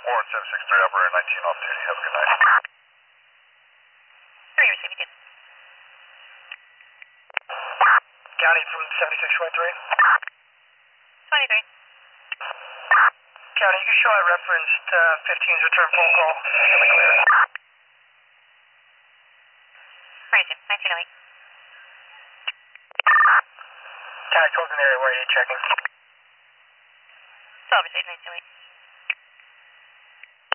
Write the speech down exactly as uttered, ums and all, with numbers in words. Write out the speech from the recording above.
Warren seven six three, operator nineteen off duty. Have a good night. Three receiving it. County from seventy-six twenty-three. twenty-three. County, you can show I referenced uh, fifteen's return phone call. Show me clear. Right, nineteen oh eight. County twelve's in the area. Where are you checking? twelve receiving nineteen oh eight.